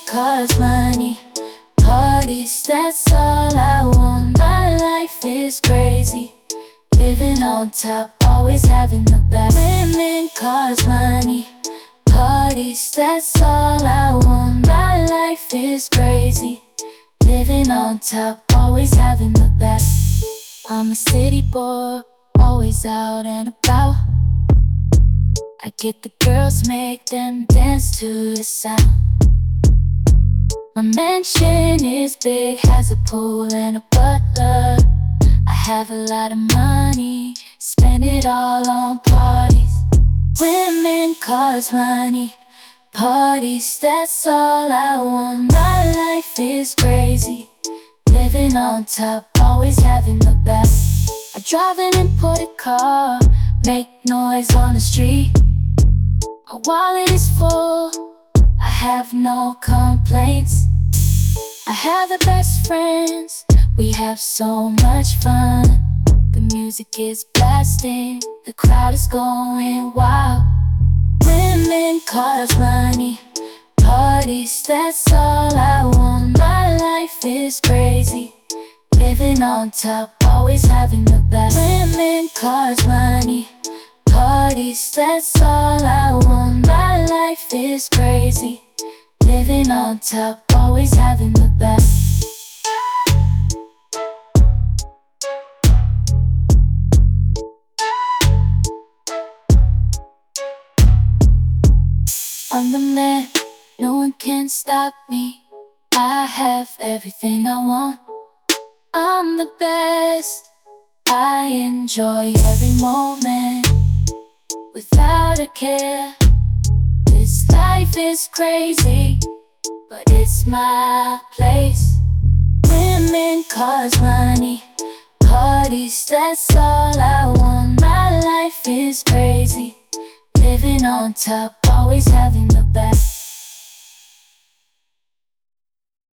cars, money, parties, that's all I want. My life is crazy, living on top, always having the best. Women, cars, money, parties, that's all I want. My life is crazy, living on top, always having the best. I'm a city boy, always out and about. I get the girls, make them dance to the sound. My mansion is big, has a pool and a butler. I have a lot of money, spend it all on parties. Women, cars, money, parties, that's all I want. My life is crazy, living on top, always having the best. I drive an imported car, make noise on the street. My wallet is full, I have no complaints. I have the best friends, we have so much fun. The music is blasting, the crowd is going wild. Women, cars, money, parties, that's all I want. My life is crazy, living on top, always having the best. Women, cars, money, parties, that's all I want. My life is crazy, living on top, always having the best. I'm the man, no one can stop me. I have everything I want. I'm the best, I enjoy every moment without a care. This life is crazy, but it's my place. Women, cars, money, parties, that's all I want. My life is crazy, living on top, always having the best.